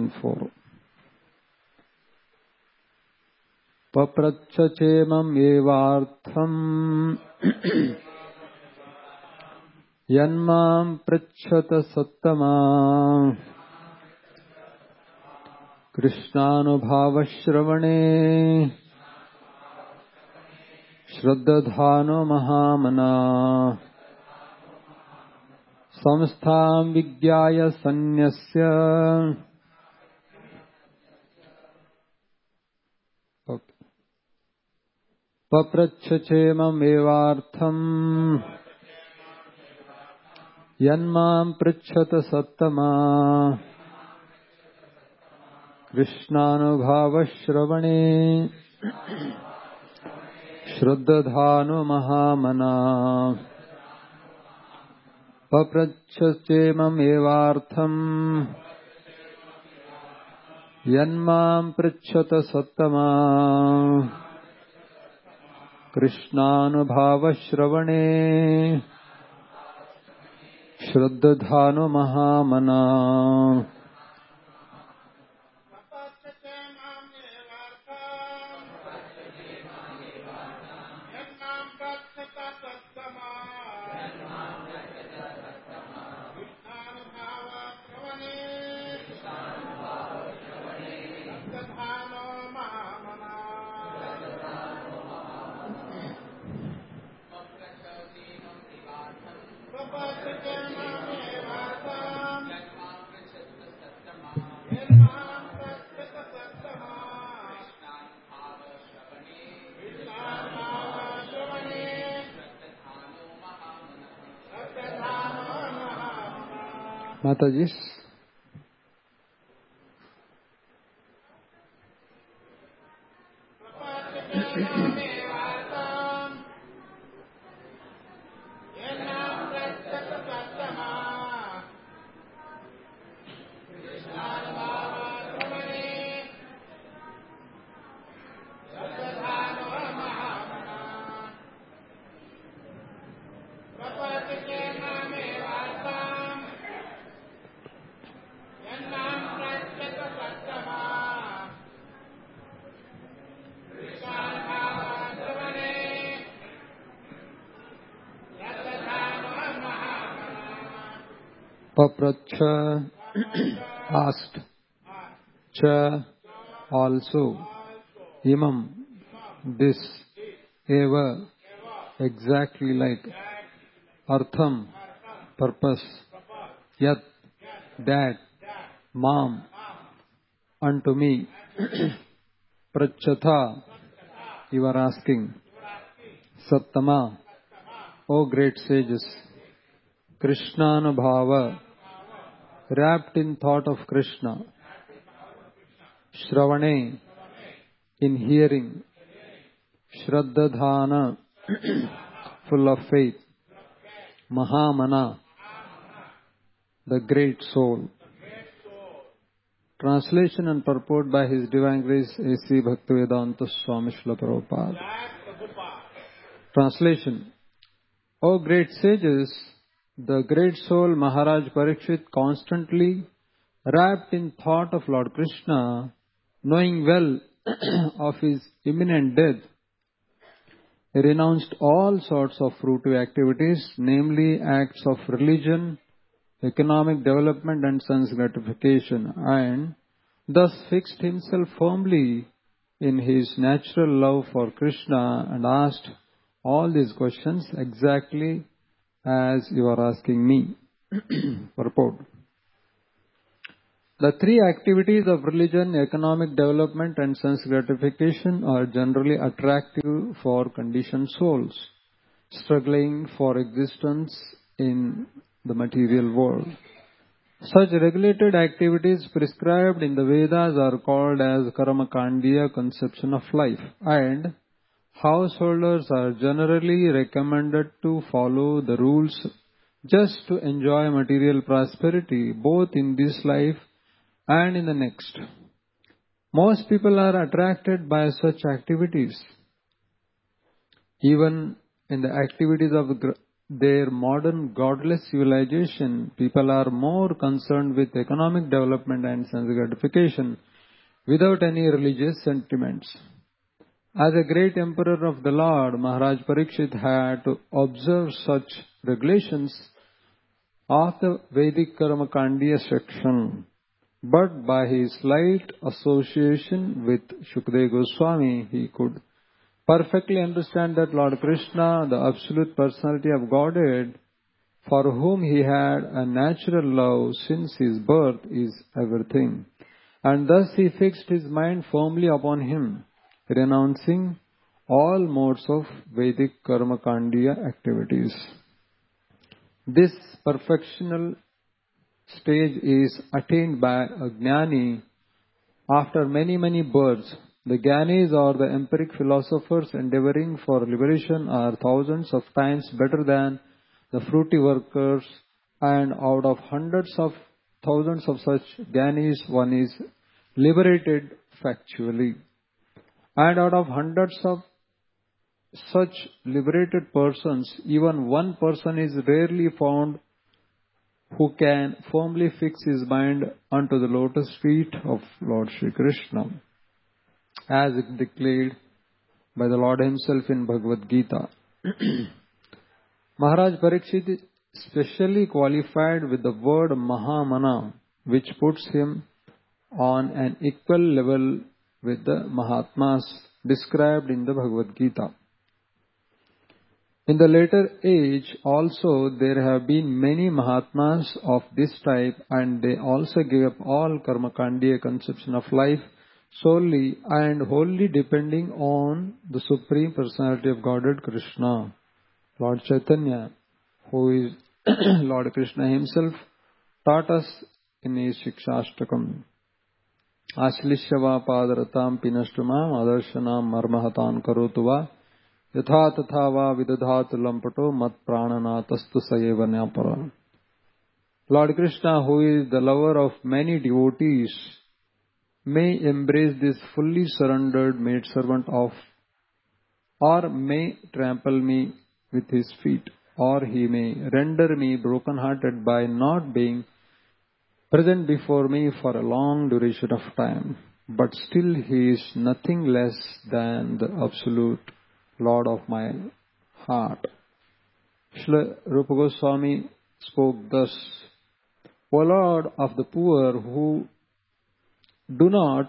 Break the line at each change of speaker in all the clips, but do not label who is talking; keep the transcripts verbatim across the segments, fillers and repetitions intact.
four. Papracha chemam evartham yanmam prachata sattama krishnanubhava shravane shraddadhano mahamana samstham vigyaya sanyasya. Papracha chemam evartham yanmam prachata sattama krishnanubhava shravane shraddadhano mahamana. Papracha chemam evartham yanmam prachata sattama krishnanubhava shravane shraddadhano mahamana. Mataji. Papracha asked, cha also, imam this, eva exactly like, artham purpose, yat that, mam unto me, prachatha you are asking, sattama O great sages, Krishnanubhava wrapped in thought of Krishna, Shravane in hearing, Shraddadhana full of faith, Mahamana the great soul. Translation and purport by His Divine Grace A C Bhaktivedanta Swami Srila Prabhupada. Translation. O great sages, the great soul Maharaj Parikshit constantly wrapped in thought of Lord Krishna, knowing well of his imminent death, renounced all sorts of fruitive activities, namely acts of religion, economic development and sense gratification, and thus fixed himself firmly in his natural love for Krishna and asked all these questions exactly as you are asking me. Purport. The three activities of religion, economic development and sense gratification are generally attractive for conditioned souls, struggling for existence in the material world. Such regulated activities prescribed in the Vedas are called as Karmakandiya conception of life, and householders are generally recommended to follow the rules just to enjoy material prosperity both in this life and in the next. Most people are attracted by such activities. Even in the activities of their modern godless civilization, people are more concerned with economic development and sense gratification without any religious sentiments. As a great emperor of the Lord, Maharaj Parikshit had to observe such regulations of the Vedic Karmakandiya section. But by his slight association with Shukdev Goswami, he could perfectly understand that Lord Krishna, the absolute personality of Godhead, for whom he had a natural love since his birth, is everything. And thus he fixed his mind firmly upon him, renouncing all modes of Vedic Karmakandiya activities. This perfectional stage is attained by a Jnani after many, many births. The Jnanis or the empiric philosophers endeavoring for liberation are thousands of times better than the fruity workers, and out of hundreds of thousands of such Jnanis, one is liberated factually. And out of hundreds of such liberated persons, even one person is rarely found who can firmly fix his mind unto the lotus feet of Lord Shri Krishna, as it declared by the Lord himself in Bhagavad Gita. Maharaj Parikshit is specially qualified with the word Mahamana, which puts him on an equal level with the Mahatmas described in the Bhagavad Gita. In the later age also there have been many Mahatmas of this type, and they also gave up all Karmakandiya conception of life solely and wholly depending on the Supreme Personality of Godhead Krishna. Lord Chaitanya, who is Lord Krishna himself, taught us in his Shikshashtakam. Ashlishyava padaratam pinashtumam adarshanam marmahatan karotuva yatha tatha va vidadhat lampato mat prananatastu sayevanyapara. Lord Krishna, who is the lover of many devotees, may embrace this fully surrendered maidservant of, or may trample me with his feet, or he may render me broken-hearted by not being present before me for a long duration of time. But still he is nothing less than the absolute Lord of my heart. Srila Rupa Goswami spoke thus: O Lord of the poor who do not,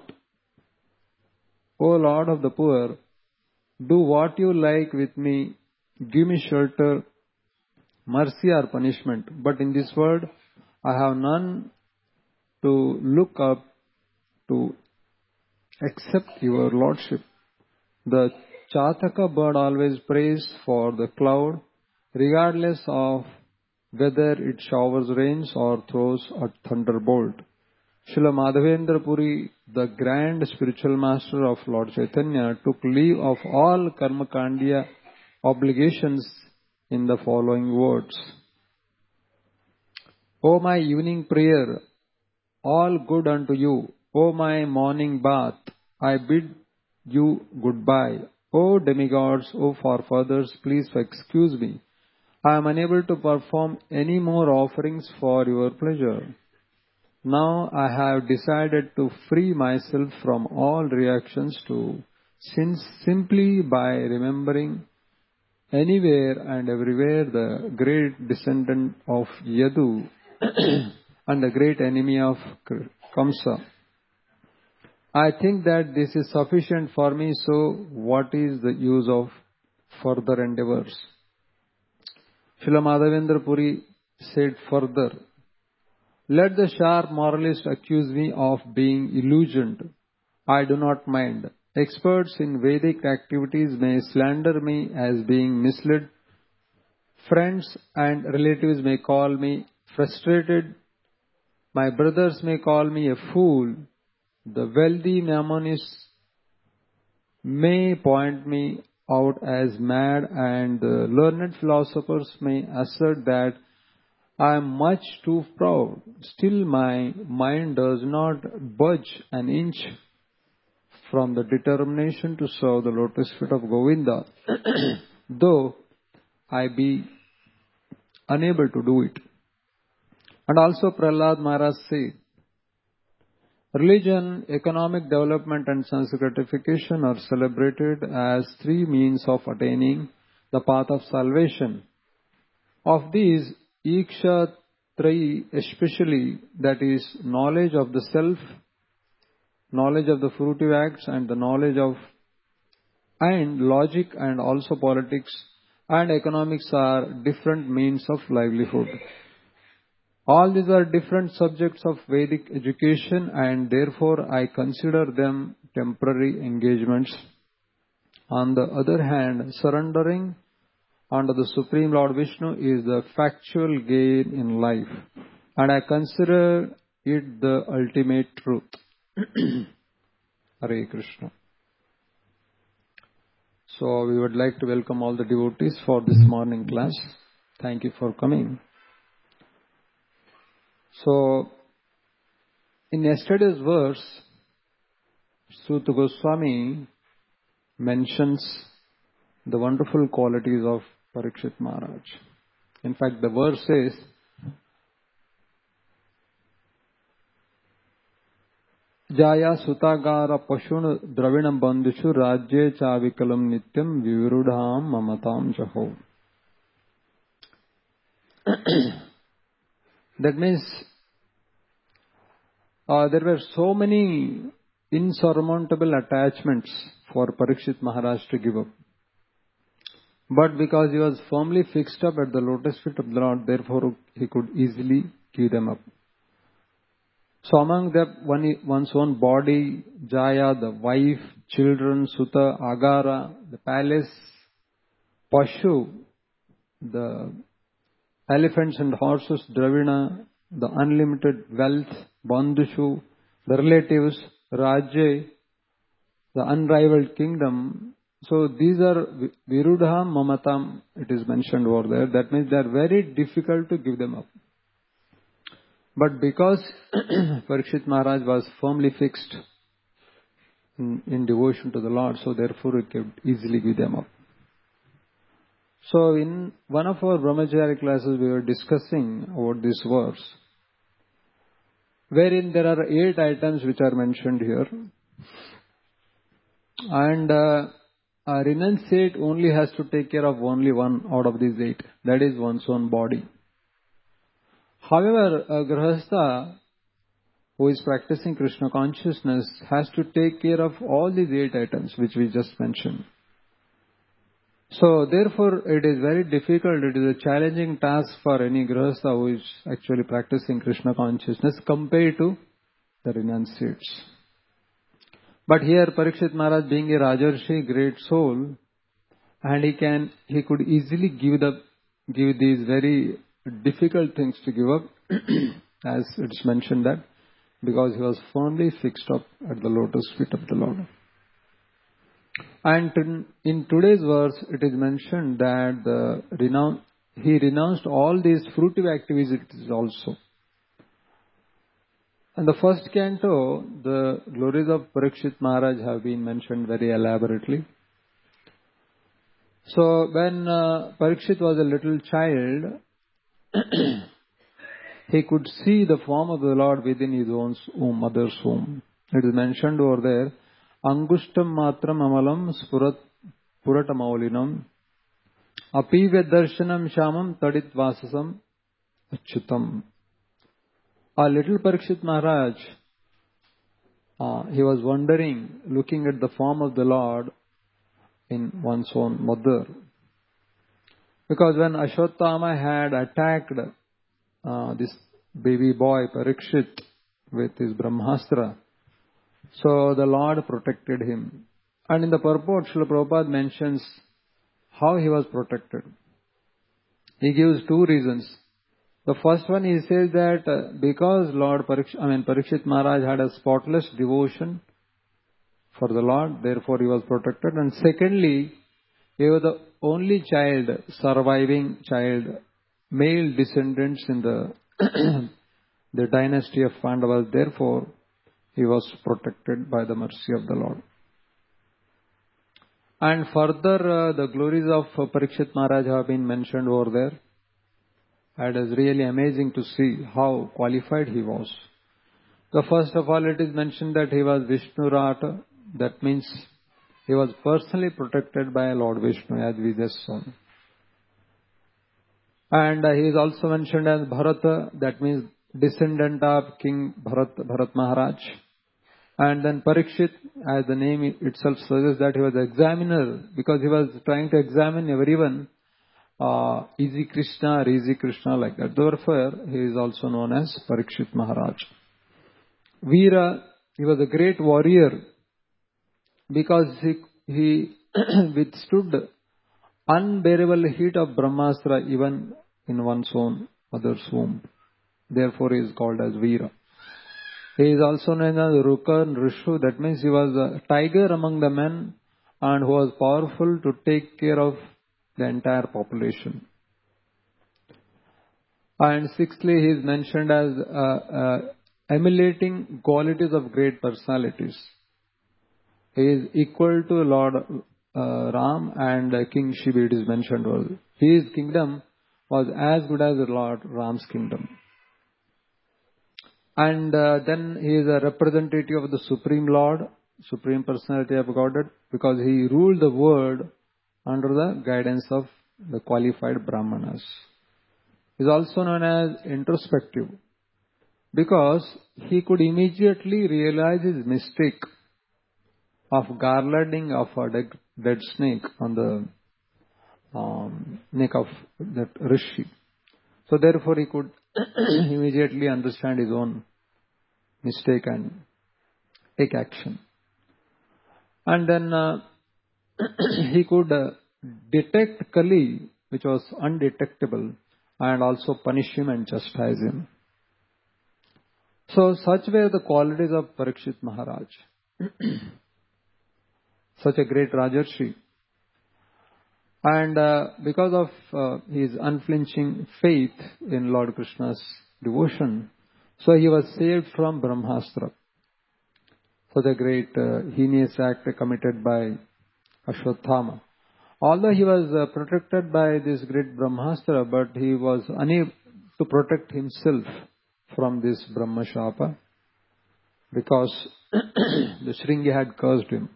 O Lord of the poor, do what you like with me, give me shelter, mercy or punishment. But in this world I have none to look up to except your Lordship. The Chataka bird always prays for the cloud, regardless of whether it showers rains or throws a thunderbolt. Srila Madhavendra Puri, the grand spiritual master of Lord Chaitanya, took leave of all Karmakandiya obligations in the following words: O my evening prayer, all good unto you. O my morning bath, I bid you goodbye. O demigods, O forefathers, please excuse me. I am unable to perform any more offerings for your pleasure. Now I have decided to free myself from all reactions to sins simply by remembering anywhere and everywhere the great descendant of Yadu and the great enemy of Kamsa. I think that this is sufficient for me, so what is the use of further endeavors? Srila Madhavendra Puri said further, let the sharp moralist accuse me of being illusioned. I do not mind. Experts in Vedic activities may slander me as being misled. Friends and relatives may call me frustrated. My brothers may call me a fool. The wealthy mammonists may point me out as mad, and the learned philosophers may assert that I am much too proud. Still my mind does not budge an inch from the determination to serve the lotus feet of Govinda, though I be unable to do it. And also Prahlad Maharaj said, religion, economic development and sense gratification are celebrated as three means of attaining the path of salvation. Of these, Iksha Trayi especially, that is, knowledge of the self, knowledge of the fruitive acts and the knowledge of and logic and also politics and economics are different means of livelihood. All these are different subjects of Vedic education and therefore I consider them temporary engagements. On the other hand, surrendering unto the Supreme Lord Vishnu is the factual gain in life and I consider it the ultimate truth. Hare Krishna. So we would like to welcome all the devotees for this morning class. Thank you for coming. So, in yesterday's verse, Suta Goswami mentions the wonderful qualities of Parikshit Maharaj. In fact, the verse says, Jaya Sutagara Pashun Dravinam Bandhishu Rajye Chavikalam Nityam Vivrudham Mamatam Jaho. That means uh, there were so many insurmountable attachments for Parikshit Maharaj to give up. But because he was firmly fixed up at the lotus feet of the Lord, therefore he could easily give them up. So among them, one, one's own body, Jaya, the wife, children, Suta, Agara, the palace, Pashu, the elephants and horses, Dravina, the unlimited wealth, Bandhushu, the relatives, Rajya, the unrivaled kingdom. So these are Virudha Mamatam, it is mentioned over there. That means they are very difficult to give them up. But because Parikshit Maharaj was firmly fixed in, in devotion to the Lord, so therefore he could easily give them up. So in one of our Brahmachari classes we were discussing about this verse, wherein there are eight items which are mentioned here. And uh, a renunciate only has to take care of only one out of these eight. That is one's own body. However, a Grahastha who is practicing Krishna consciousness has to take care of all these eight items which we just mentioned. So therefore it is very difficult, it is a challenging task for any Grahastha who is actually practicing Krishna consciousness compared to the renunciates. But here Parikshit Maharaj being a Rajarshi, great soul, and he can, he could easily give the, give these very difficult things to give up, as it's mentioned that, because he was firmly fixed up at the lotus feet of the Lord. And in, in today's verse, it is mentioned that the renoun, he renounced all these fruitive activities also. In the first canto, the glories of Parikshit Maharaj have been mentioned very elaborately. So when uh, Parikshit was a little child, he could see the form of the Lord within his own womb, mother's womb. It is mentioned over there, Angushtam matram amalam spurat puratamaulinam apivya darshanam shamam tadit vasasam achyutam. A little Parikshit Maharaj, uh, he was wondering, looking at the form of the Lord in one's own mother. Because when Ashwatthama had attacked uh, this baby boy Parikshit with his Brahmastra, so the Lord protected him. And in the purport, Srila Prabhupada mentions how he was protected. He gives two reasons. The first one, he says that uh, because Lord Parikshit, I mean Parikshit Maharaj had a spotless devotion for the Lord, therefore he was protected. And secondly, he was the only child, surviving child, male descendants in the the dynasty of Pandavas. Therefore, he was protected by the mercy of the Lord. And further, uh, the glories of uh, Parikshit Maharaj have been mentioned over there. And it is really amazing to see how qualified he was. So first of all, it is mentioned that he was Vishnurata. That means he was personally protected by Lord Vishnu, as we just saw. And uh, he is also mentioned as Bharata. That means descendant of King Bharat, Bharat Maharaj. And then Parikshit, as the name itself suggests, that he was examiner, because he was trying to examine everyone. Uh, easy Krishna or easy Krishna, like that. Therefore, he is also known as Parikshit Maharaj. Veera, he was a great warrior because he, he withstood unbearable heat of Brahmastra even in one's own mother's womb. Therefore, he is called as Veera. He is also known as Rukan Rishu. That means he was a tiger among the men and who was powerful to take care of the entire population. And sixthly, he is mentioned as uh, uh, emulating qualities of great personalities. He is equal to Lord uh, Ram and uh, King Shiva, it is mentioned. Was, his kingdom was as good as Lord Ram's kingdom. And uh, then he is a representative of the Supreme Lord, Supreme Personality of Godhead, because he ruled the world under the guidance of the qualified Brahmanas. He is also known as introspective, because he could immediately realize his mistake of garlanding of a dead, dead snake on the um, neck of that Rishi. So therefore he could immediately understand his own mistake and take action. And then uh, he could uh, detect Kali, which was undetectable, and also punish him and chastise him. So such were the qualities of Parikshit Maharaj. Such a great Rajarshi. And uh, because of uh, his unflinching faith in Lord Krishna's devotion, so he was saved from Brahmastra. Such a great uh, heinous act committed by Ashwatthama. Although he was uh, protected by this great Brahmastra, but he was unable to protect himself from this Brahma Shapa, because the Shringi had cursed him.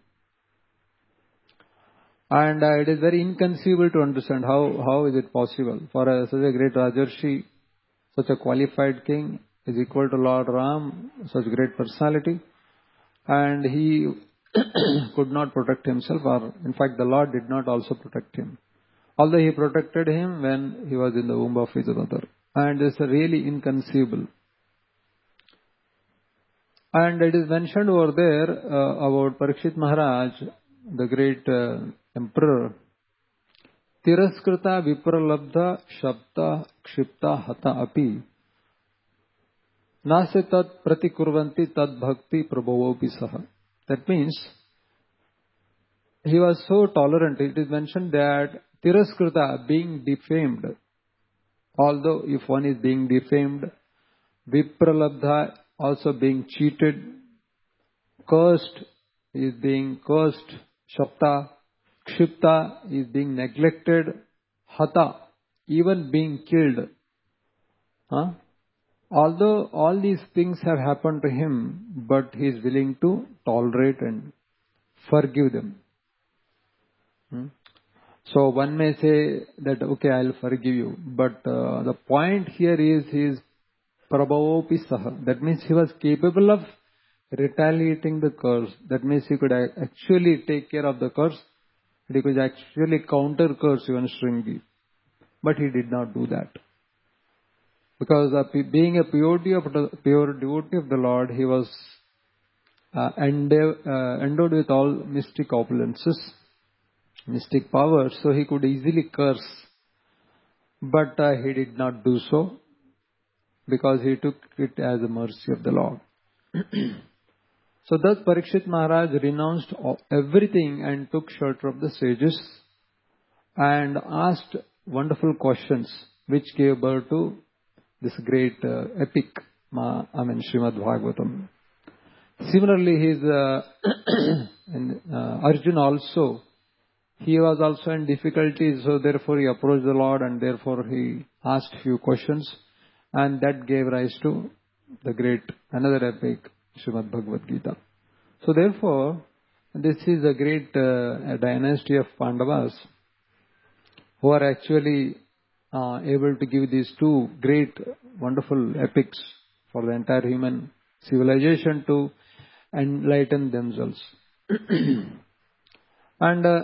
And uh, it is very inconceivable to understand how, how is it possible for a, such a great Rajarshi, such a qualified king, is equal to Lord Ram, such great personality, and he could not protect himself, or in fact the Lord did not also protect him. Although he protected him when he was in the womb of his mother. And it's really inconceivable. And it is mentioned over there uh, about Parikshit Maharaj, the great uh, emperor. Tiraskrita vipralabdha shabda kshipta hata api nase tat pratikurvanti tad bhakti prabhavopi saha. That means he was so tolerant. It is mentioned that Tiraskrita, being defamed, although if one is being defamed, vipralabdha, also being cheated, cursed, is being cursed, shapta, kshipta is being neglected, hata, even being killed. Huh? Although all these things have happened to him, but he is willing to tolerate and forgive them. Hmm? So one may say that, okay, I'll forgive you. But uh, the point here is his prabhavopi saha. That means he was capable of retaliating the curse. That means he could actually take care of the curse. He could actually counter curse even Shringi. But he did not do that. Because uh, being a pure devotee, of the, pure devotee of the Lord, he was uh, endowed, uh, endowed with all mystic opulences, mystic powers, so he could easily curse. But uh, he did not do so, because he took it as a mercy of the Lord. So thus Parikshit Maharaj renounced everything and took shelter of the sages and asked wonderful questions, which gave birth to this great uh, epic, I mean Srimad Bhagavatam. Similarly, his uh, and, uh, Arjuna also he was also in difficulties, so therefore he approached the Lord and therefore he asked few questions, and that gave rise to the great, another epic, Srimad Bhagavad Gita. So therefore, this is a great uh, a dynasty of Pandavas who are actually uh, able to give these two great, wonderful epics for the entire human civilization to enlighten themselves. And uh,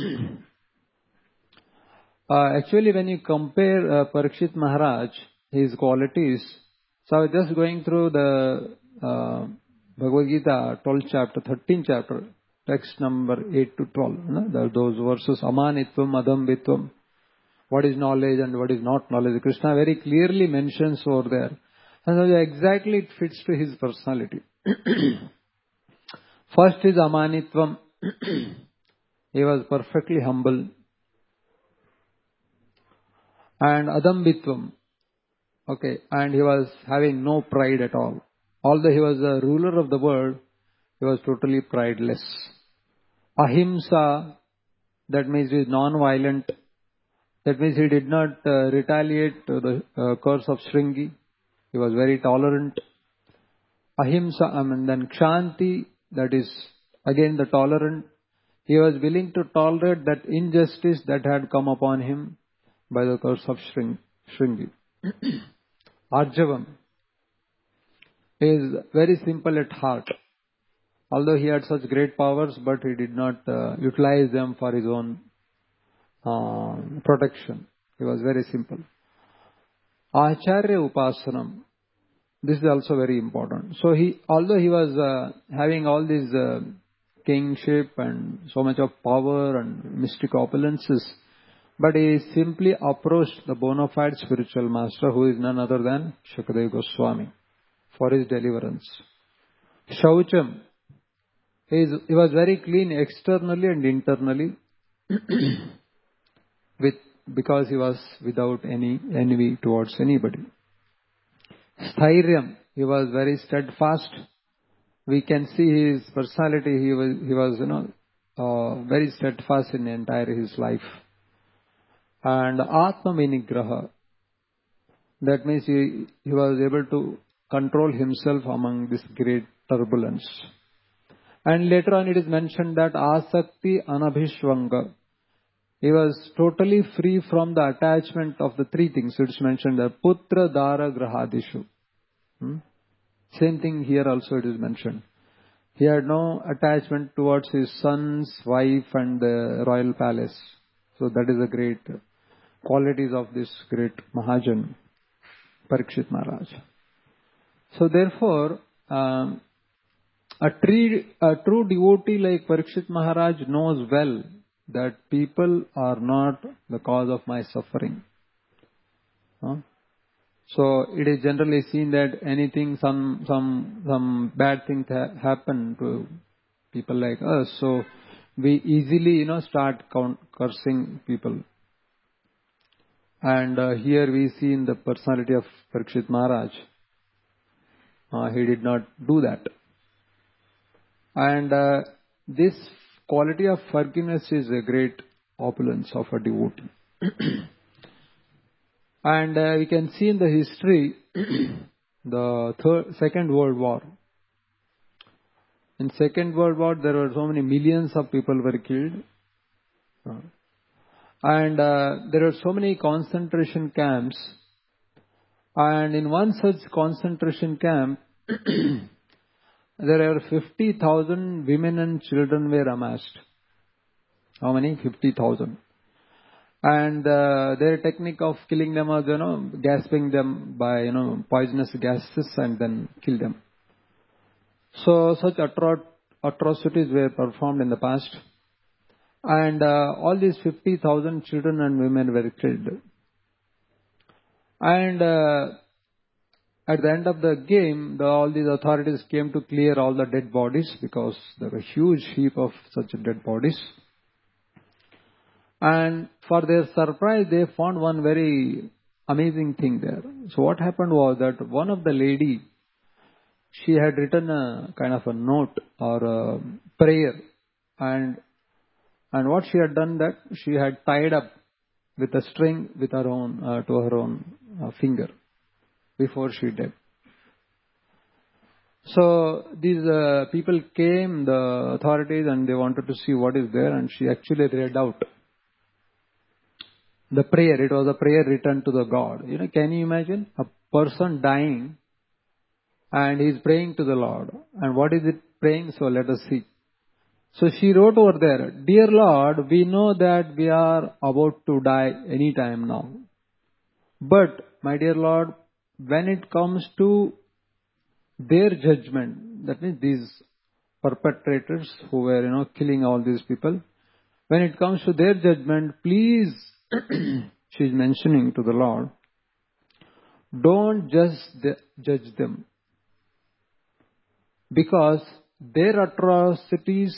uh, actually when you compare uh, Parikshit Maharaj, his qualities, so I was just going through the uh, Bhagavad Gita, twelfth chapter, thirteenth chapter, text number eight to twelve, you know, those verses, Amanitvam, Adambitvam, what is knowledge and what is not knowledge. Krishna very clearly mentions over there. And exactly it fits to his personality. First is Amanitvam. He was perfectly humble. And Adambitvam. Okay, and he was having no pride at all. Although he was the ruler of the world, he was totally prideless. Ahimsa, that means he is non-violent. That means he did not uh, retaliate to the uh, curse of Shringi. He was very tolerant. Ahimsa, I mean, then Kshanti, that is again the tolerant. He was willing to tolerate that injustice that had come upon him by the curse of Shring, Shringi. Arjavam is very simple at heart. Although he had such great powers, but he did not uh, utilize them for his own uh, protection. He was very simple. Acharya Upasanam. This is also very important. So he, although he was uh, having all these uh, kingship and so much of power and mystic opulences, but he simply approached the bona fide spiritual master, who is none other than Shukadeva Goswami, for his deliverance. Shaucham, he, is, he was very clean externally and internally, with because he was without any envy towards anybody. Sthiryam, he was very steadfast. We can see his personality. He was, he was, you know, uh, very steadfast in entire his life. And Atma Vinigraha, that means he, he was able to control himself among this great turbulence. And later on it is mentioned that Asakti Anabhishvanga, he was totally free from the attachment of the three things. It's mentioned that Putra Dara Grahadishu. Hmm? Same thing here also it is mentioned. He had no attachment towards his son's wife and the royal palace. So that is the great qualities of this great Mahajan, Parikshit Maharaj. So therefore, um, a, tree, a true devotee like Parikshit Maharaj knows well that people are not the cause of my suffering. Huh? So it is generally seen that anything, some some some bad things ha- happen to people like us. So we easily, you know, start count, cursing people. And uh, here we see in the personality of Parikshit Maharaj, uh, he did not do that. And uh, this quality of forgiveness is a great opulence of a devotee. And uh, we can see in the history, the third, Second World War. In Second World War, there were so many millions of people were killed. Uh, and uh, there were so many concentration camps. And in one such concentration camp, there are fifty thousand women and children were amassed. How many? fifty thousand. And uh, their technique of killing them was, you know, gasping them by, you know, poisonous gases and then kill them. So such atro- atrocities were performed in the past. And uh, all these fifty thousand children and women were killed. And uh, at the end of the game, the, all these authorities came to clear all the dead bodies, because there were a huge heap of such dead bodies. And for their surprise, they found one very amazing thing there. So what happened was that one of the lady, she had written a kind of a note or a prayer, and And what she had done that she had tied up with a string with her own uh, to her own uh, finger before she died. So these uh, people came, the authorities, and they wanted to see what is there, and she actually read out the prayer. It was a prayer written to the God. You know, can you imagine a person dying and he is praying to the Lord? And what is it praying? So let us see. So she wrote over there, "Dear Lord, we know that we are about to die any time now. But, my dear Lord, when it comes to their judgment," that means these perpetrators who were, you know, killing all these people, when it comes to their judgment, please, she's mentioning to the Lord, don't just judge them, because their atrocities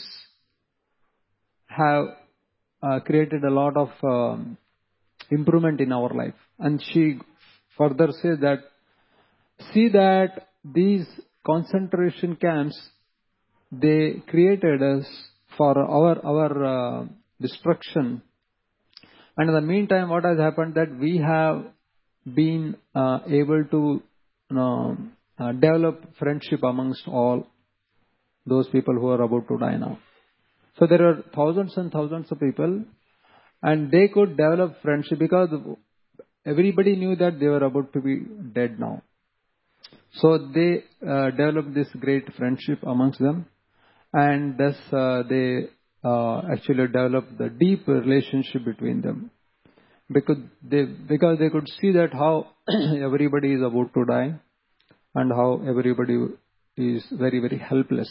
have uh, created a lot of um, improvement in our life. And she further says that, see that these concentration camps, they created us for our our uh, destruction. And in the meantime, what has happened that we have been uh, able to you know, uh, develop friendship amongst all those people who are about to die now. So there are thousands and thousands of people, and they could develop friendship because everybody knew that they were about to be dead now. So they uh, developed this great friendship amongst them, and thus uh, they uh, actually developed the deep relationship between them, because they because they could see that how everybody is about to die and how everybody is very very helpless.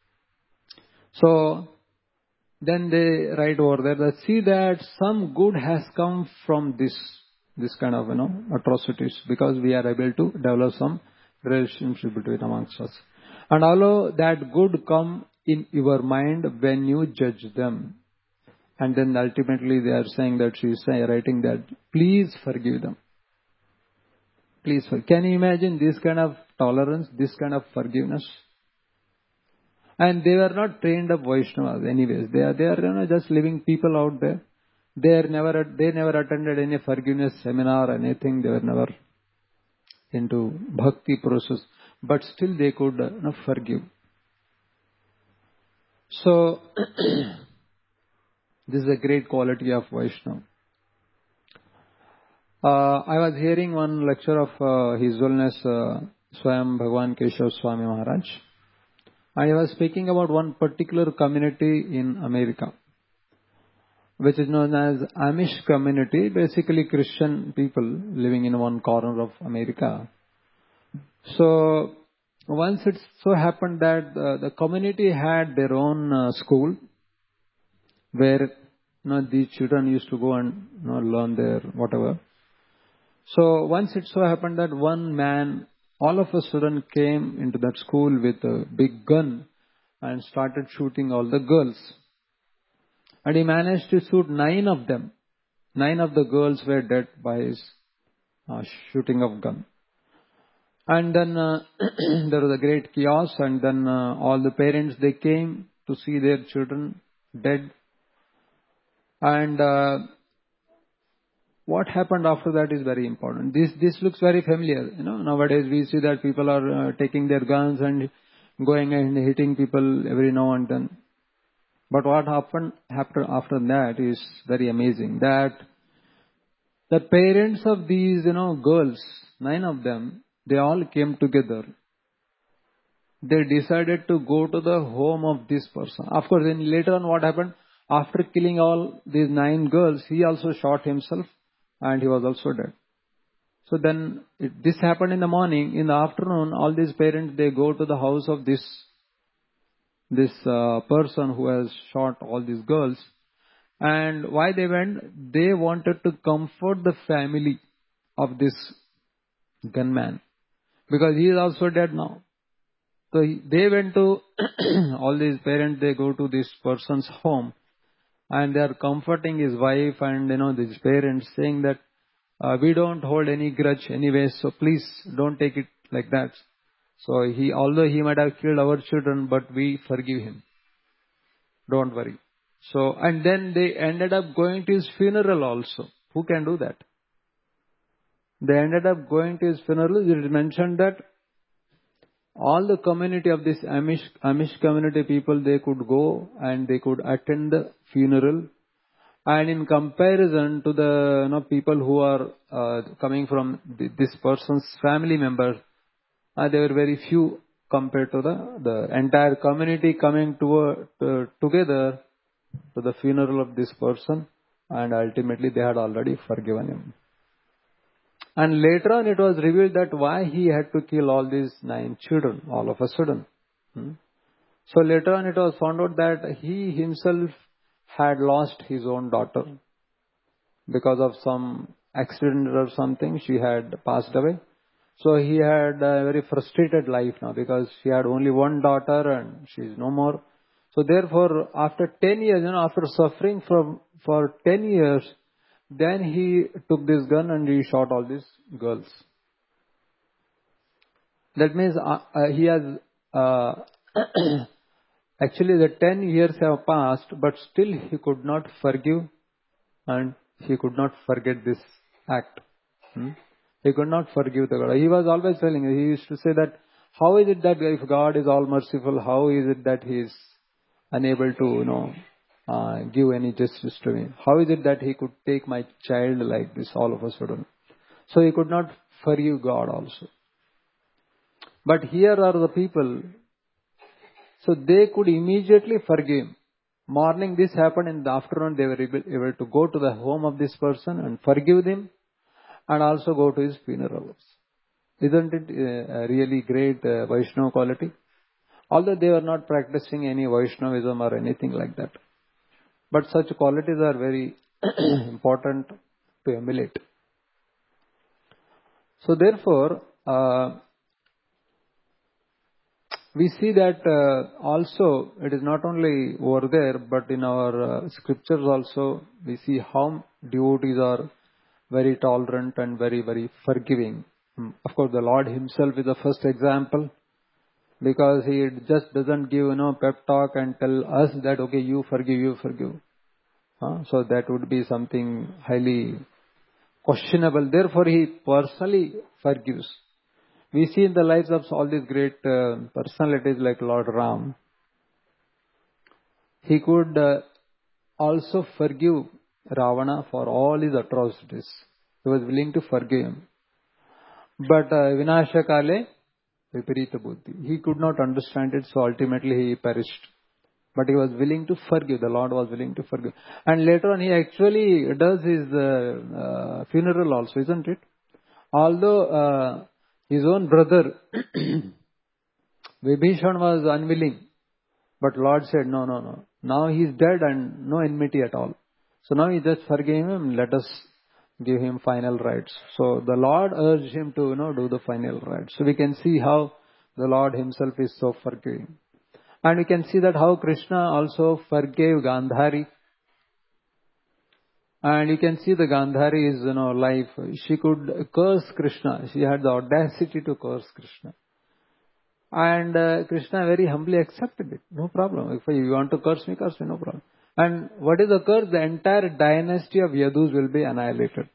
So then they write over there that, see that some good has come from this this kind of you know atrocities, because we are able to develop some relationship between amongst us. And although that good come in your mind when you judge them. And then ultimately they are saying that she is saying, writing that, please forgive them. Please forgive. Can you imagine this kind of tolerance, this kind of forgiveness? And they were not trained up Vaishnavas anyways. They are, they are you know, just living people out there. They are never, they never attended any forgiveness seminar or anything. They were never into bhakti process. But still they could uh, you know, forgive. So, this is a great quality of Vaishnava. Uh, I was hearing one lecture of uh, His Holiness uh, Swayam Bhagavan Keshav Swami Maharaj. I was speaking about one particular community in America, which is known as Amish community, basically Christian people living in one corner of America. So, once it so happened that uh, the community had their own uh, school, where you know, these children used to go and you know, learn their whatever. So once it so happened that one man, all of a sudden came into that school with a big gun and started shooting all the girls. And he managed to shoot nine of them. Nine of the girls were dead by his uh, shooting of gun. And then uh, there was a great chaos, and then uh, all the parents, they came to see their children dead. And uh, what happened after that is very important. This this looks very familiar. You know, nowadays we see that people are uh, taking their guns and going and hitting people every now and then. But what happened after after that is very amazing. That the parents of these you know girls, nine of them, they all came together. They decided to go to the home of this person. Of course, then later on, what happened? After killing all these nine girls, he also shot himself. And he was also dead. So then it, this happened in the morning. In the afternoon, all these parents, they go to the house of this this uh, person who has shot all these girls. And why they went? They wanted to comfort the family of this gunman, because he is also dead now. So he, they went to all these parents. They go to this person's home, and they are comforting his wife and you know these parents, saying that. Uh, we don't hold any grudge anyway, so please don't take it like that. So he, although he might have killed our children, but we forgive him. Don't worry. So, and then they ended up going to his funeral also. Who can do that? They ended up going to his funeral. It is mentioned that all the community of this Amish, Amish community people, they could go and they could attend the funeral. And in comparison to the you know, people who are uh, coming from the, this person's family members, uh, they were very few compared to the, the entire community coming to, uh, to, together to the funeral of this person. And ultimately they had already forgiven him. And later on it was revealed that why he had to kill all these nine children all of a sudden. Hmm? So later on it was found out that he himself had lost his own daughter because of some accident or something. She had passed away. So he had a very frustrated life now because she had only one daughter and she is no more. So therefore, after ten years, you know, after suffering from for ten years, then he took this gun and he shot all these girls. That means uh, uh, he has uh, actually the ten years have passed, but still he could not forgive and he could not forget this act. Hmm? He could not forgive the God. He was always telling, he used to say that, how is it that if God is all merciful, how is it that he is unable to, you know, uh, give any justice to me? How is it that he could take my child like this all of a sudden? So he could not forgive God also. But here are the people, so they could immediately forgive. Morning this happened, in the afternoon they were able, able to go to the home of this person and forgive him and also go to his funeral. Isn't it a really great uh, Vaishnava quality? Although they were not practicing any Vaishnavism or anything like that. But such qualities are very important to emulate. So therefore, uh, we see that uh, also it is not only over there, but in our uh, scriptures also we see how devotees are very tolerant and very, very forgiving. Of course, the Lord himself is the first example, because he just doesn't give, you know, pep talk and tell us that, okay, you forgive, you forgive. Huh? So that would be something highly questionable. Therefore, he personally forgives. We see in the lives of all these great uh, personalities like Lord Ram, he could uh, also forgive Ravana for all his atrocities. He was willing to forgive him. But uh, Vinasha Kale, Viparita Buddhi, he could not understand it, so ultimately he perished. But he was willing to forgive. The Lord was willing to forgive. And later on, he actually does his uh, uh, funeral also, isn't it? Although uh, his own brother, Vibhishan, was unwilling. But Lord said, no, no, no. Now he is dead and no enmity at all. So now he just forgave him. Let us give him final rites. So the Lord urged him to, you know, do the final rites. So we can see how the Lord himself is so forgiving. And we can see that how Krishna also forgave Gandhari. And you can see the Gandhari's, you know, life. She could curse Krishna. She had the audacity to curse Krishna. And uh, Krishna very humbly accepted it. No problem. If you want to curse me, curse me, no problem. And what is the curse? The entire dynasty of Yadus will be annihilated.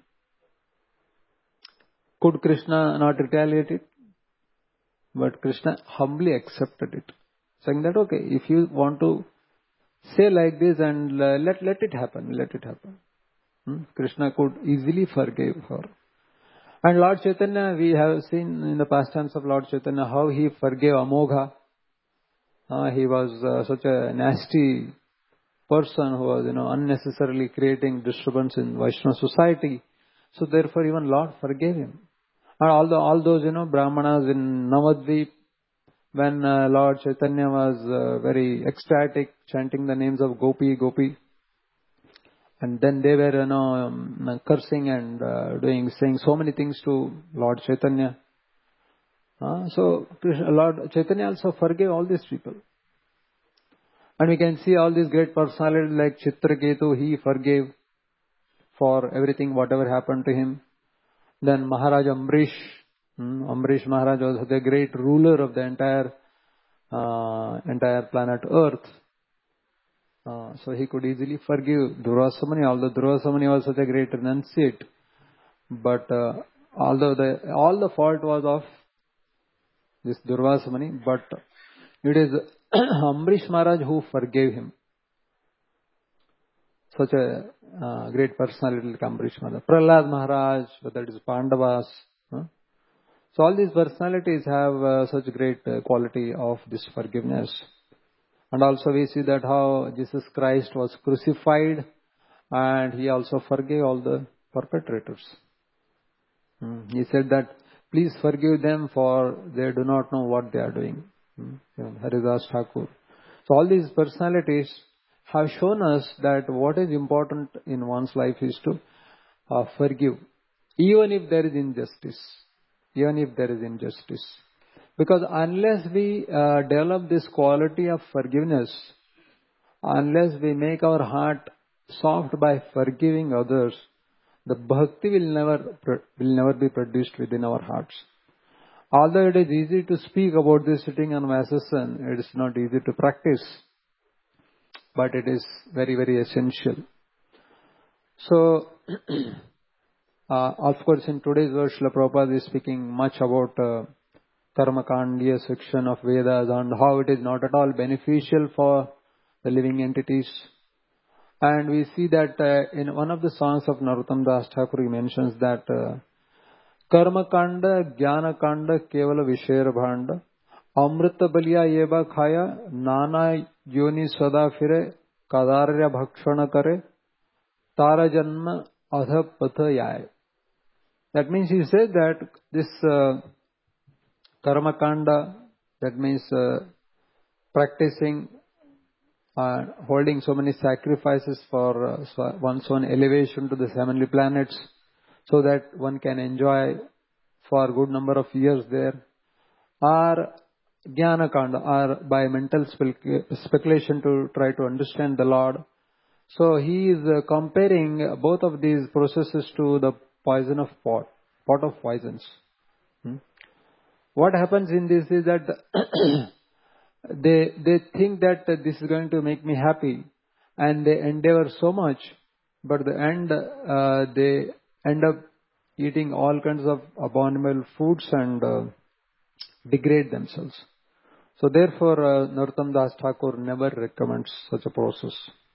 Could Krishna not retaliate it? But Krishna humbly accepted it. Saying that, okay, if you want to say like this and uh, let, let it happen, let it happen. Hmm? Krishna could easily forgive her. And Lord Chaitanya, we have seen in the pastimes of Lord Chaitanya how he forgave Amogha. Uh, he was uh, such a nasty person who was, you know, unnecessarily creating disturbance in Vaishnava society. So therefore even Lord forgave him. And all, the, all those, you know, Brahmanas in Navadvip, when uh, Lord Chaitanya was uh, very ecstatic, chanting the names of Gopi, Gopi, and then they were, you know, um, cursing and uh, doing, saying so many things to Lord Chaitanya. Uh, so Krishna, Lord Chaitanya also forgave all these people. And we can see all these great personalities like Chitraketu, he forgave for everything, whatever happened to him. Then Maharaj Amrish, hmm, Amrish Maharaj was the great ruler of the entire uh, entire planet Earth. Uh, so he could easily forgive Durvasa Muni, although Durvasa Muni was such a great renunciate. But uh, although the all the fault was of this Durvasa Muni, but it is Ambrish Maharaj who forgave him. Such a uh, great personality like Ambrish Maharaj. Prahlad Maharaj, whether it is Pandavas. Huh? So all these personalities have uh, such great uh, quality of this forgiveness. And also we see that how Jesus Christ was crucified and he also forgave all the perpetrators. Hmm. He said that, please forgive them for they do not know what they are doing. Hmm. Even Haridas Thakur. So all these personalities have shown us that what is important in one's life is to uh, forgive. Even if there is injustice. Even if there is injustice. Because unless we uh, develop this quality of forgiveness, unless we make our heart soft by forgiving others, the bhakti will never will never be produced within our hearts. Although it is easy to speak about this sitting on Vasasan, it is not easy to practice, but it is very very essential. So, uh, of course, in today's verse, Srila Prabhupada is speaking much about uh, Karmakandiya section of Vedas and how it is not at all beneficial for the living entities. And we see that uh, in one of the songs of Narottam Das Thakur, he mentions that uh, Karmakanda, Jnanakanda, Kevala Vishera Bhanda, Amrita Baliya Yeba Khaya, Nana Yoni Sada Fire, Kadarya Bhakshana Kare, Tara Janma Adha Patha Yai. That means he says that this uh, Karmakanda, that means uh, practicing, uh, holding so many sacrifices for uh, one's own elevation to the heavenly planets, so that one can enjoy for a good number of years there, or Jnanakanda, or by mental speculation to try to understand the Lord. So he is uh, comparing both of these processes to the poison of pot, pot of poisons. Hmm? What happens in this is that they they think that this is going to make me happy, and they endeavor so much, but at the end uh, they end up eating all kinds of abominable foods and uh, degrade themselves. So therefore, uh, Narottam Das Thakur never recommends such a process.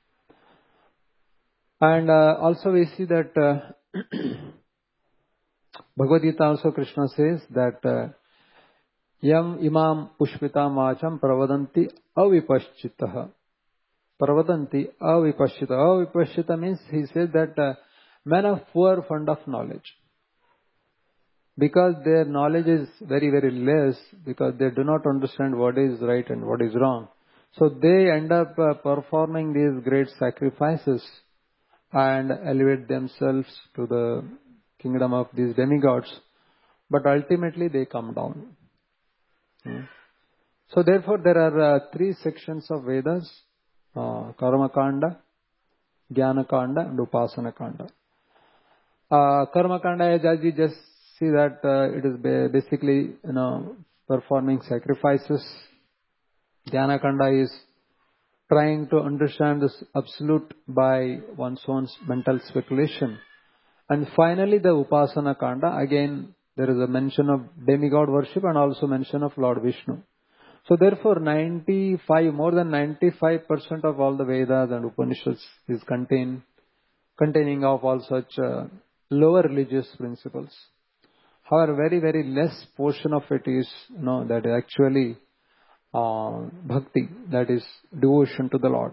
And uh, also we see that uh, Bhagavad Gita also Krishna says that uh, Yam imam pushpita macham pravadanti avipashchitaha. Pravadanti avipashchita. Avipashchita means he says that uh, men are poor fond of knowledge. Because their knowledge is very, very less, because they do not understand what is right and what is wrong. So they end up uh, performing these great sacrifices and elevate themselves to the kingdom of these demigods. But ultimately they come down. Hmm. So therefore there are uh, three sections of Vedas, uh, Karma Kanda, Jnana Kanda and Upasana Kanda. Uh, Karma Kanda, as you just see that uh, it is basically, you know, performing sacrifices. Jnana Kanda is trying to understand this absolute by one's own mental speculation. And finally the Upasana Kanda, again there is a mention of demigod worship and also mention of Lord Vishnu. So therefore ninety-five, more than ninety-five percent of all the Vedas and Upanishads is contain, containing of all such uh, lower religious principles. However, very, very less portion of it is, you know, that is actually uh, bhakti, that is devotion to the Lord.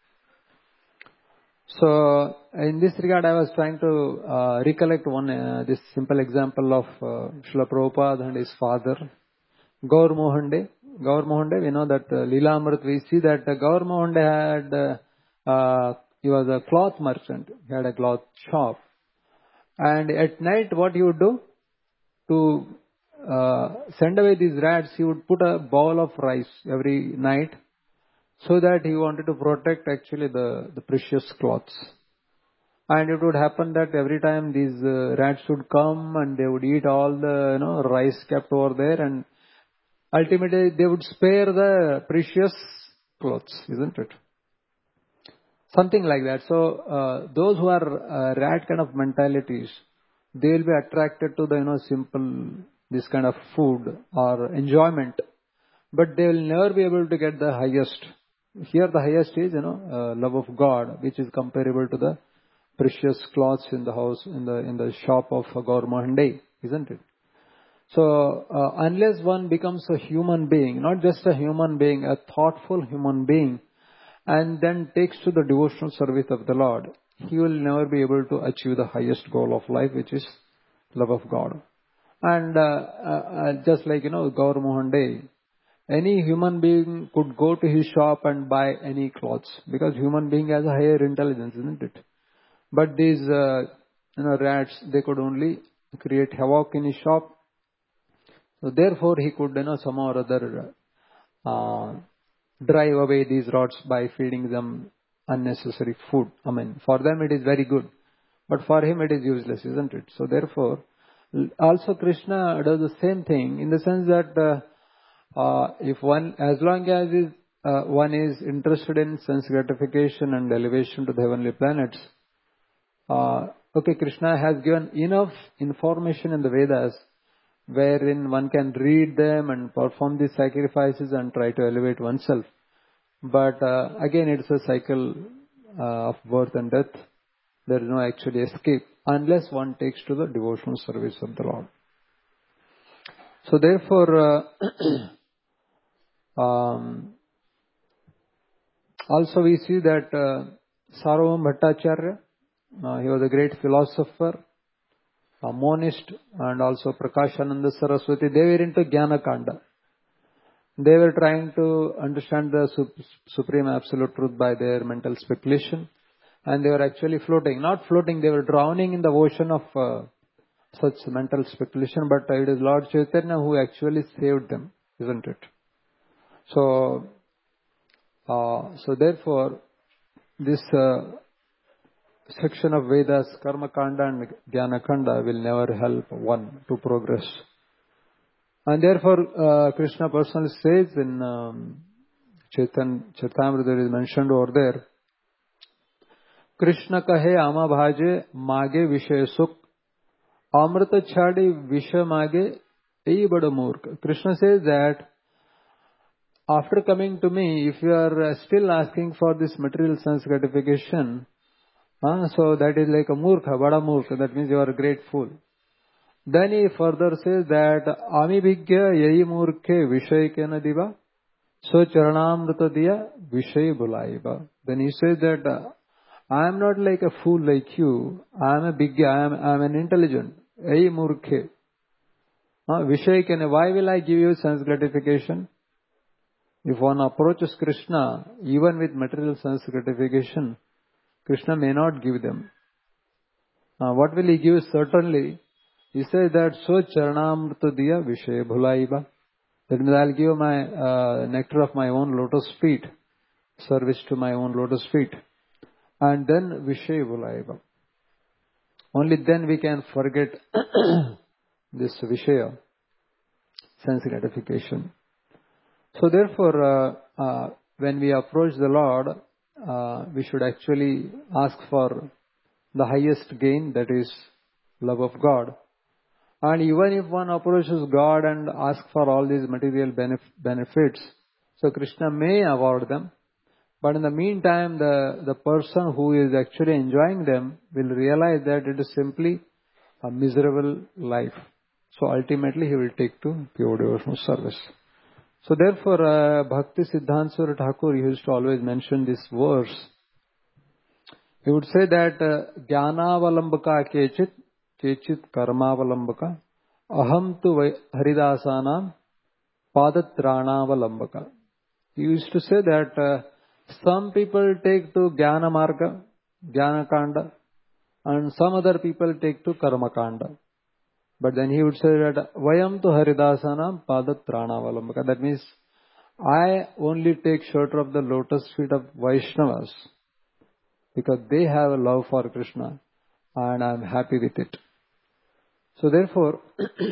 So, in this regard, I was trying to uh, recollect one, uh, this simple example of uh, Srila Prabhupada and his father, Gaur Mohan De. Gaur Mohan De, we know that uh, Leela Amrit, we see that uh, Gaur Mohan De had, uh, uh, he was a cloth merchant, he had a cloth shop. And at night, what he would do? To uh, send away these rats, he would put a bowl of rice every night, so that he wanted to protect actually the, the precious cloths. And it would happen that every time these uh, rats would come and they would eat all the, you know, rice kept over there, and ultimately they would spare the precious clothes, isn't it? Something like that. So uh, those who are uh, rat kind of mentalities, they will be attracted to the you know simple this kind of food or enjoyment, but they will never be able to get the highest. Here the highest is you know uh, love of God, which is comparable to the precious cloths in the house in the in the shop of Gaur Mohanday, isn't it? So uh, unless one becomes a human being, not just a human being, a thoughtful human being, and then takes to the devotional service of the Lord, he will never be able to achieve the highest goal of life, which is love of God. And uh, uh, uh, just like, you know, Gaur Mohan Day, any human being could go to his shop and buy any clothes because human being has a higher intelligence, isn't it? But these, uh, you know, rats, they could only create havoc in his shop. So therefore, he could, you know, somehow or other uh, drive away these rats by feeding them unnecessary food. I mean, for them it is very good, but for him it is useless, isn't it? So therefore, also Krishna does the same thing in the sense that uh, uh, if one, as long as is, uh, one is interested in sense gratification and elevation to the heavenly planets, uh, okay, Krishna has given enough information in the Vedas wherein one can read them and perform these sacrifices and try to elevate oneself. But uh, again, it's a cycle uh, of birth and death. There is no actually escape unless one takes to the devotional service of the Lord. So therefore, uh, um, also we see that uh, Sarvabhauma Bhattacharya, uh, he was a great philosopher, a monist, and also Prakashananda Saraswati. They were into Jnana Kanda. They were trying to understand the supreme absolute truth by their mental speculation. And they were actually floating. Not floating, they were drowning in the ocean of uh, such mental speculation. But it is Lord Chaitanya who actually saved them, isn't it? So, uh, so therefore, this uh, section of Vedas, Karma Kanda and Jnana Kanda, will never help one to progress. And therefore, uh, Krishna personally says in um, Chaitan, Chaitamrita is mentioned over there, Krishna kahe ama bhaje mage vishaya sukh, amrita chhadi visha mage ei bada murkha. Krishna says that after coming to me, if you are still asking for this material sense gratification, uh, so that is like a murkha, bada murkha, that means you are a great fool. Then he further says that Ami Bhigya Yai Murkhe Vishay Kena Diva So Charanamrita Diya Vishay Bulaiba. Then he says that uh, I am not like a fool like you. I am a Bhigya, I am, I am an intelligent. Yai Murkhe. Uh, Vishay Kena, why will I give you sense gratification? If one approaches Krishna, even with material sense gratification, Krishna may not give them. Uh, what will he give? Certainly, he says that so charanamrita diya vishay bhulaiba. That means I'll give my uh, nectar of my own lotus feet, service to my own lotus feet. And then vishay bhulaiba. Only then we can forget this vishaya, sense gratification. So therefore, uh, uh, when we approach the Lord, uh, we should actually ask for the highest gain, that is love of God. And even if one approaches God and asks for all these material benef- benefits, so Krishna may award them. But in the meantime, the, the person who is actually enjoying them will realize that it is simply a miserable life. So ultimately he will take to pure devotional service. So therefore, uh, Bhakti Siddhanta Surya Thakur used to always mention this verse. He would say that uh, Jnanavalambaka kechit, kechit karmavalambaka, aham tu haridasanam padatranavalambaka. He used to say that uh, some people take to Jnana Marga, Jnana Kanda, and some other people take to Karma Kanda. But then he would say that Vayam tu Haridasanam Padatranavalambaka. That means I only take shelter of the lotus feet of Vaishnavas because they have a love for Krishna and I am happy with it. So therefore,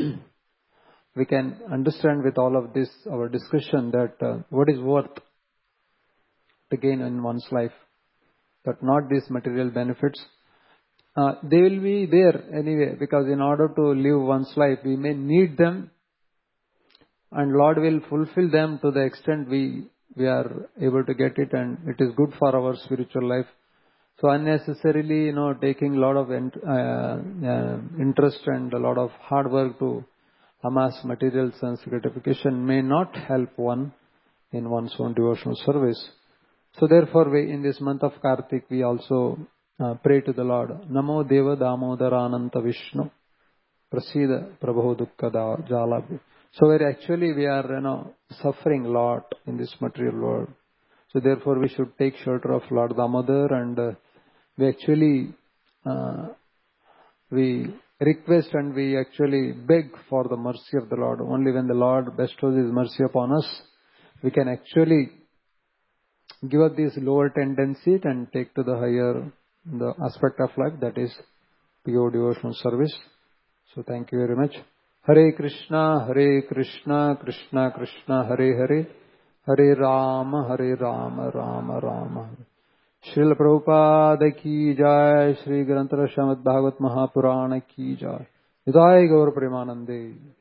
we can understand with all of this, our discussion, that uh, what is worth to gain in one's life. but not these material benefits. Uh, they will be there anyway, because in order to live one's life, we may need them, and Lord will fulfill them to the extent we we are able to get it, and it is good for our spiritual life. So unnecessarily, you know, taking a lot of int, uh, uh, interest and a lot of hard work to amass material sense gratification may not help one in one's own devotional service. So therefore, we, in this month of Kartik, we also uh, pray to the Lord. Namo Deva Damodara Ananta Vishnu Prasida Prabhu Dukkha Jala. So where actually we are, you know, suffering a lot in this material world. So therefore, we should take shelter of Lord Damodar, and uh, we actually uh, we request and we actually beg for the mercy of the Lord. Only when the Lord bestows His mercy upon us, we can actually give up this lower tendency and take to the higher the aspect of life, that is pure devotional service. So thank you very much. Hare Krishna, Hare Krishna, Krishna Krishna, Hare Hare, Hare Rama, Hare Rama, Rama Rama. Srila Prabhupada ki jai, Sri Granthara Srimad Bhagavat Mahapurana ki jai. Hidaya Gaur Premanande.